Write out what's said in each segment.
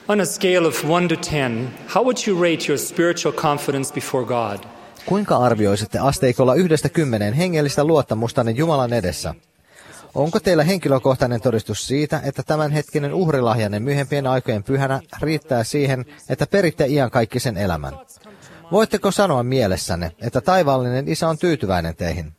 On a scale of 1 to 10, how would you rate your spiritual confidence before God? Kuinka arvioisitte asteikolla 1–10 hengellistä luottamustanne Jumalan edessä? Onko teillä henkilökohtainen todistus siitä, että tämänhetkinen uhrilahjanne myöhempien aikojen pyhänä riittää siihen, että peritte iankaikkisen elämän? Voitteko sanoa mielessänne, että taivaallinen Isä on tyytyväinen teihin?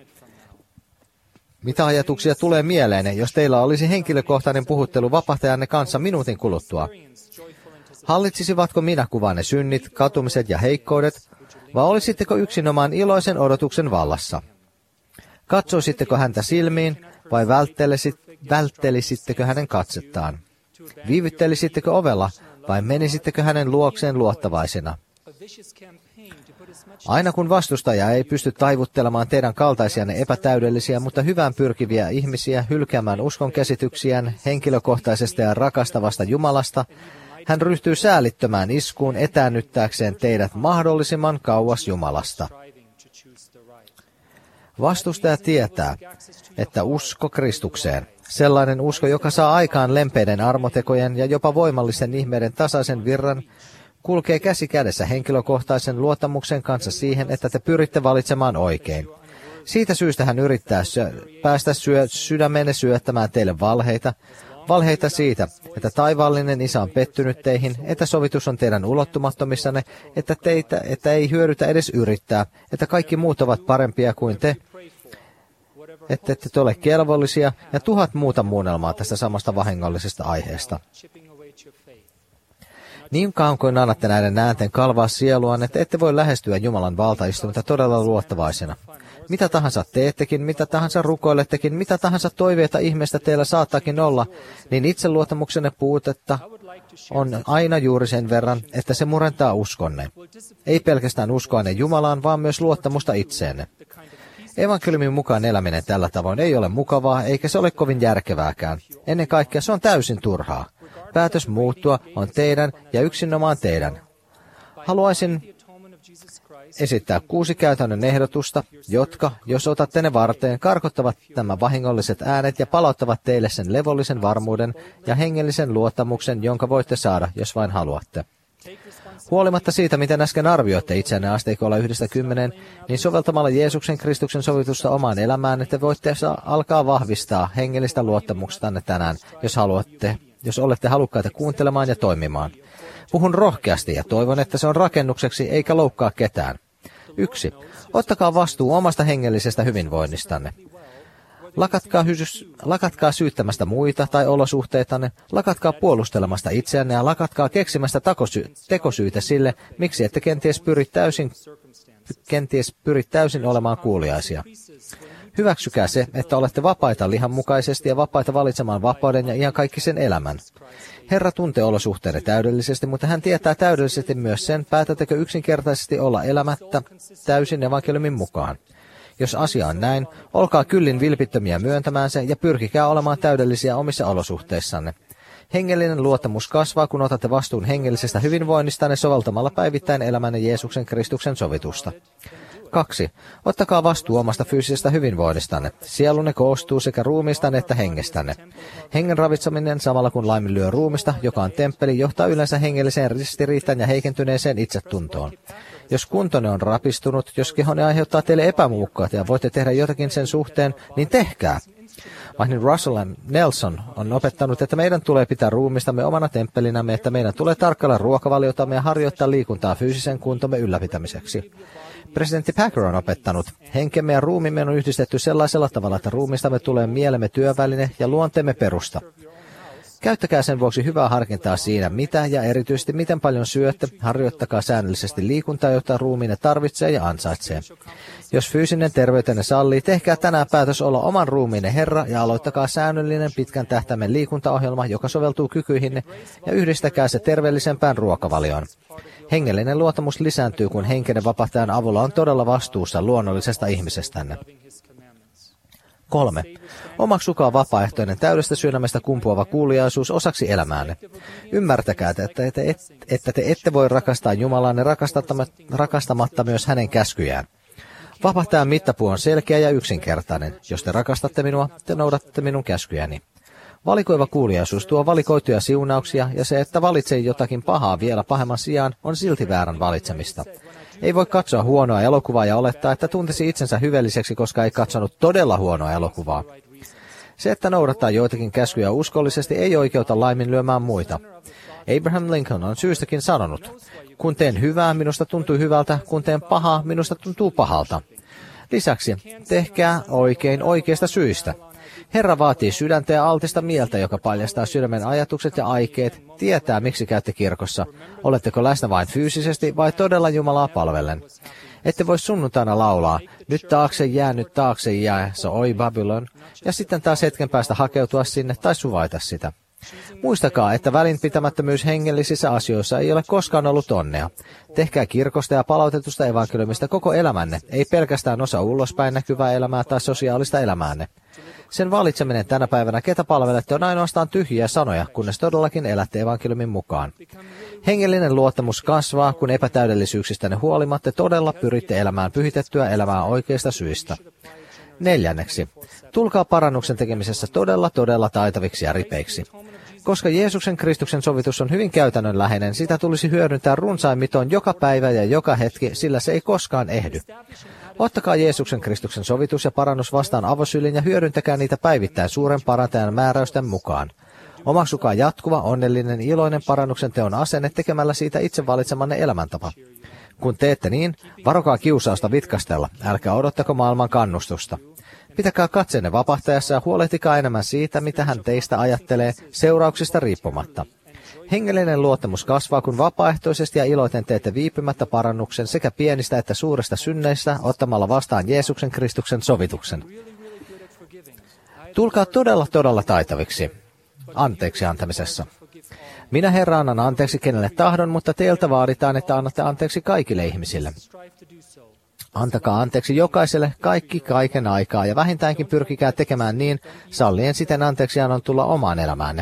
Mitä ajatuksia tulee mieleenne, jos teillä olisi henkilökohtainen puhuttelu vapahtajanne kanssa minuutin kuluttua? Hallitsisivatko minäkuvanne synnit, katumiset ja heikkoudet, vai olisitteko yksinomaan iloisen odotuksen vallassa? Katsoisitteko häntä silmiin, vai välttelisittekö hänen katsettaan? Viivyttelisittekö ovella, vai menisittekö hänen luokseen luottavaisena? Aina kun vastustaja ei pysty taivuttelemaan teidän kaltaisianne epätäydellisiä, mutta hyvään pyrkiviä ihmisiä hylkäämään uskon käsityksiään henkilökohtaisesta ja rakastavasta Jumalasta, hän ryhtyy säälittömään iskuun etäännyttääkseen teidät mahdollisimman kauas Jumalasta. Vastustaja tietää, että usko Kristukseen, sellainen usko, joka saa aikaan lempeiden armotekojen ja jopa voimallisten ihmeiden tasaisen virran, kulkee käsi kädessä henkilökohtaisen luottamuksen kanssa siihen, että te pyritte valitsemaan oikein. Siitä syystä hän yrittää päästä sydämenne syöttämään teille valheita siitä, että taivaallinen Isä on pettynyt teihin, että sovitus on teidän ulottumattomissanne, että ei hyödytä edes yrittää, että kaikki muut ovat parempia kuin te, että ette ole kelvollisia ja 1000 muuta muunnelmaa tästä samasta vahingollisesta aiheesta. Niin kauan kuin annatte näiden äänten kalvaa sieluaan, että ette voi lähestyä Jumalan valtaistumista todella luottavaisena. Mitä tahansa teettekin, mitä tahansa rukoilettekin, mitä tahansa toiveita ihmeestä teillä saattaakin olla, niin itseluottamuksenne puutetta on aina juuri sen verran, että se murentaa uskonne. Ei pelkästään uskoanne Jumalaan, vaan myös luottamusta itseenne. Evankeliumin mukaan eläminen tällä tavoin ei ole mukavaa, eikä se ole kovin järkevääkään. Ennen kaikkea se on täysin turhaa. Päätös muuttua on teidän ja yksinomaan teidän. Haluaisin esittää 6 käytännön ehdotusta, jotka, jos otatte ne varteen, karkottavat nämä vahingolliset äänet ja palauttavat teille sen levollisen varmuuden ja hengellisen luottamuksen, jonka voitte saada, jos vain haluatte. Huolimatta siitä, miten äsken arvioitte itseänne asteikolla 1–10, niin soveltamalla Jeesuksen Kristuksen sovitusta omaan elämään, että voitte alkaa vahvistaa hengellistä luottamuksestanne tänään, jos olette halukkaita kuuntelemaan ja toimimaan. Puhun rohkeasti ja toivon, että se on rakennukseksi eikä loukkaa ketään. 1. Ottakaa vastuu omasta hengellisestä hyvinvoinnistanne. Lakatkaa syyttämästä muita tai olosuhteitanne, lakatkaa puolustelemasta itseänne ja lakatkaa keksimästä tekosyitä sille, miksi ette kenties pyri täysin olemaan kuuliaisia. Hyväksykää se, että olette vapaita lihanmukaisesti ja vapaita valitsemaan vapauden ja iankaikkisen elämän. Herra tuntee olosuhteenne täydellisesti, mutta hän tietää täydellisesti myös sen, päätättekö yksinkertaisesti olla elämättä täysin evankeliumin mukaan. Jos asia on näin, olkaa kyllin vilpittömiä myöntämään se ja pyrkikää olemaan täydellisiä omissa olosuhteissanne. Hengellinen luottamus kasvaa, kun otatte vastuun hengellisestä hyvinvoinnistanne soveltamalla päivittäin elämänne Jeesuksen Kristuksen sovitusta. 2. Ottakaa vastuu omasta fyysisestä hyvinvoinnistanne. Sielunne koostuu sekä ruumiistanne että hengestänne. Hengen ravitseminen samalla kun laiminlyö ruumista, joka on temppeli, johtaa yleensä hengelliseen ristiriitaan ja heikentyneeseen itsetuntoon. Jos kuntonne on rapistunut, jos kehonne aiheuttaa teille epämuukkaat ja voitte tehdä jotakin sen suhteen, niin tehkää. Martin Russell Nelson on opettanut, että meidän tulee pitää ruumistamme omana temppelinämme, että meidän tulee tarkkailla ruokavaliotamme ja harjoittaa liikuntaa fyysisen kuntomme ylläpitämiseksi. Presidentti Packer on opettanut, henkemme ja ruumimme on yhdistetty sellaisella tavalla, että ruumistamme tulee mielemme työväline ja luonteemme perusta. Käyttäkää sen vuoksi hyvää harkintaa siinä, mitä ja erityisesti miten paljon syötte, harjoittakaa säännöllisesti liikuntaa, jota ruumiinne tarvitsee ja ansaitsee. Jos fyysinen terveytenne sallii, tehkää tänään päätös olla oman ruumiinne herra ja aloittakaa säännöllinen pitkän tähtäimen liikuntaohjelma, joka soveltuu kykyihinne, ja yhdistäkää se terveellisempään ruokavalioon. Hengellinen luottamus lisääntyy, kun henkinen vapahtajan avulla on todella vastuussa luonnollisesta ihmisestänne. 3. Omaksukaa vapaaehtoinen täydestä sydämestä kumpuava kuuliaisuus osaksi elämäänne. Ymmärtäkää, että te ette voi rakastaa Jumalaanne rakastamatta myös hänen käskyjään. Vapahtajan mittapuu on selkeä ja yksinkertainen. Jos te rakastatte minua, te noudattatte minun käskyjäni. Valikoiva kuuliaisuus tuo valikoituja siunauksia, ja se, että valitsee jotakin pahaa vielä pahemman sijaan, on silti väärän valitsemista. Ei voi katsoa huonoa elokuvaa ja olettaa, että tuntisi itsensä hyveelliseksi, koska ei katsonut todella huonoa elokuvaa. Se, että noudattaa joitakin käskyjä uskollisesti, ei oikeuta laiminlyömään muita. Abraham Lincoln on syystäkin sanonut, kun teen hyvää, minusta tuntuu hyvältä, kun teen pahaa, minusta tuntuu pahalta. Lisäksi, tehkää oikein oikeista syistä. Herra vaatii sydäntä ja altista mieltä, joka paljastaa sydämen ajatukset ja aikeet, tietää miksi käytte kirkossa. Oletteko läsnä vain fyysisesti vai todella Jumalaa palvellen? Ette voi sunnuntaina laulaa, nyt taakse jää, se oi Babylon, ja sitten taas hetken päästä hakeutua sinne tai suvaita sitä. Muistakaa, että välinpitämättömyys hengellisissä asioissa ei ole koskaan ollut onnea. Tehkää kirkosta ja palautetusta evankeliumista koko elämänne, ei pelkästään osa ulospäin näkyvää elämää tai sosiaalista elämäänne. Sen valitseminen tänä päivänä, ketä palvelette, on ainoastaan tyhjiä sanoja, kunnes todellakin elätte evankeliumin mukaan. Hengellinen luottamus kasvaa, kun epätäydellisyyksistänne huolimatta todella pyritte elämään pyhitettyä elämää oikeista syistä. 4. Tulkaa parannuksen tekemisessä todella taitaviksi ja ripeiksi. Koska Jeesuksen Kristuksen sovitus on hyvin käytännönläheinen, sitä tulisi hyödyntää runsain mitoin joka päivä ja joka hetki, sillä se ei koskaan ehdy. Ottakaa Jeesuksen Kristuksen sovitus ja parannus vastaan avosylin ja hyödyntäkää niitä päivittäin suuren parantajan määräysten mukaan. Omaksukaa jatkuva, onnellinen, iloinen parannuksen teon asenne tekemällä siitä itse valitsemanne elämäntapa. Kun teette niin, varokaa kiusausta vitkastella, älkää odottako maailman kannustusta. Pitäkää katseenne vapahtajassa ja huolehtikaa enemmän siitä, mitä hän teistä ajattelee, seurauksista riippumatta. Hengellinen luottamus kasvaa, kun vapaaehtoisesti ja iloiten teette viipymättä parannuksen sekä pienistä että suurista synneistä ottamalla vastaan Jeesuksen Kristuksen sovituksen. Tulkaa todella taitaviksi anteeksi antamisessa. Minä, Herra, annan anteeksi kenelle tahdon, mutta teiltä vaaditaan, että annatte anteeksi kaikille ihmisille. Antakaa anteeksi jokaiselle kaikki kaiken aikaa ja vähintäänkin pyrkikää tekemään niin, sallien siten anteeksiannon tulla omaan elämäänne.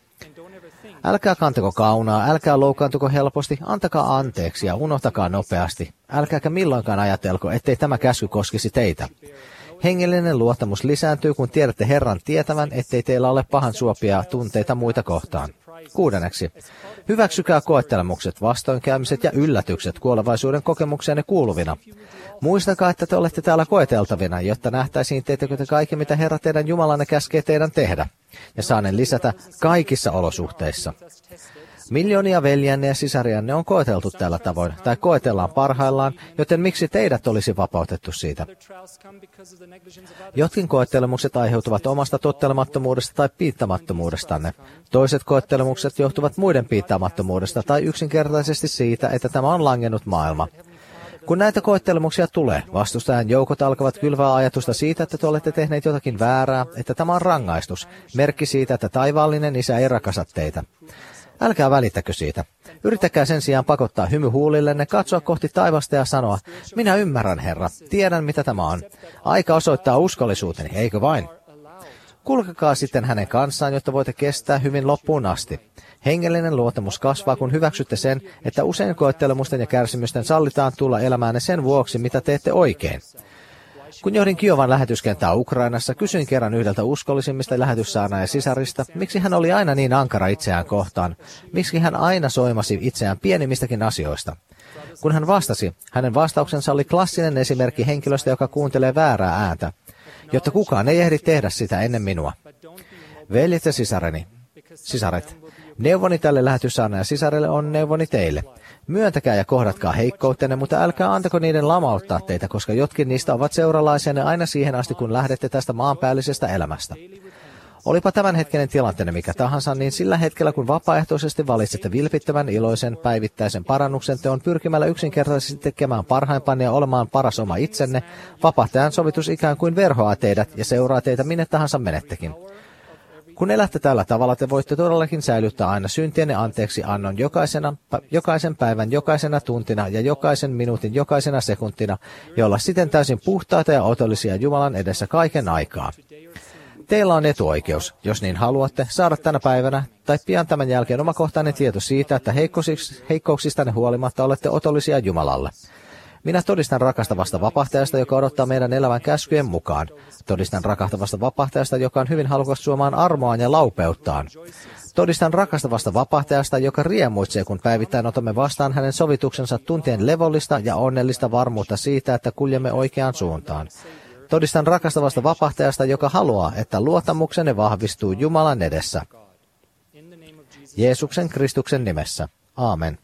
Älkää kantako kaunaa, älkää loukkaantuko helposti, antakaa anteeksi ja unohtakaa nopeasti. Älkääkä milloinkaan ajatelko, ettei tämä käsky koskisi teitä. Hengellinen luottamus lisääntyy, kun tiedätte Herran tietävän, ettei teillä ole pahan suopia tunteita muita kohtaan. 6. Hyväksykää koettelemukset, vastoinkäymiset ja yllätykset kuolevaisuuden kokemukseenne kuuluvina. Muistakaa, että te olette täällä koeteltavina, jotta nähtäisiin teettekö te kaikki, mitä Herra teidän Jumalanne käskee teidän tehdä, ja saanen lisätä kaikissa olosuhteissa. Miljoonia veljänne ja sisarianne on koeteltu tällä tavoin, tai koetellaan parhaillaan, joten miksi teidät olisi vapautettu siitä? Jotkin koettelemukset aiheutuvat omasta tottelemattomuudesta tai piittamattomuudestanne. Toiset koettelemukset johtuvat muiden piittaamattomuudesta tai yksinkertaisesti siitä, että tämä on langennut maailma. Kun näitä koettelemuksia tulee, vastustajan joukot alkavat kylvää ajatusta siitä, että te olette tehneet jotakin väärää, että tämä on rangaistus, merkki siitä, että taivaallinen Isä ei rakasta teitä. Älkää välittäkö siitä. Yrittäkää sen sijaan pakottaa hymy huulillenne, katsoa kohti taivasta ja sanoa, minä ymmärrän, Herra, tiedän mitä tämä on. Aika osoittaa uskollisuuteni, eikö vain? Kulkekaa sitten hänen kanssaan, jotta voitte kestää hyvin loppuun asti. Hengellinen luottamus kasvaa, kun hyväksytte sen, että usein koettelemusten ja kärsimysten sallitaan tulla elämäänne sen vuoksi, mitä teette oikein. Kun johdin Kiovan lähetyskenttää Ukrainassa, kysyin kerran yhdeltä uskollisimmista lähetyssaarnaajan sisarista, miksi hän oli aina niin ankara itseään kohtaan, miksi hän aina soimasi itseään pienimmistäkin asioista. Kun hän vastasi, hänen vastauksensa oli klassinen esimerkki henkilöstä, joka kuuntelee väärää ääntä, jotta kukaan ei ehdi tehdä sitä ennen minua. Veljet ja sisaret, neuvoni tälle lähetyssaarnaajan sisarelle on neuvoni teille. Myöntäkää ja kohdatkaa heikkoutenne, mutta älkää antako niiden lamauttaa teitä, koska jotkin niistä ovat seuralaisianne aina siihen asti, kun lähdette tästä maanpäällisestä elämästä. Olipa tämänhetkinen tilanteenne mikä tahansa, niin sillä hetkellä, kun vapaaehtoisesti valitsette vilpittömän iloisen päivittäisen parannuksen teon pyrkimällä yksinkertaisesti tekemään parhaimpanne ja olemaan paras oma itsenne, vapahtajan sovitus ikään kuin verhoaa teidät ja seuraa teitä minne tahansa menettekin. Kun elätte tällä tavalla, te voitte todellakin säilyttää aina syntienne anteeksi annon jokaisen päivän, jokaisena tuntina ja jokaisen minuutin, jokaisena sekuntina, ja olla siten täysin puhtaita ja otollisia Jumalan edessä kaiken aikaa. Teillä on etuoikeus, jos niin haluatte, saada tänä päivänä tai pian tämän jälkeen omakohtainen tieto siitä, että heikkouksistanne huolimatta olette otollisia Jumalalle. Minä todistan rakastavasta vapahtajasta, joka odottaa meidän elämän käskyjen mukaan. Todistan rakastavasta vapahtajasta, joka on hyvin halukas suomaan armoaan ja laupeuttaan. Todistan rakastavasta vapahtajasta, joka riemuitsee, kun päivittäin otamme vastaan hänen sovituksensa tuntien levollista ja onnellista varmuutta siitä, että kuljemme oikeaan suuntaan. Todistan rakastavasta vapahtajasta, joka haluaa, että luottamuksenne vahvistuu Jumalan edessä. Jeesuksen Kristuksen nimessä. Aamen.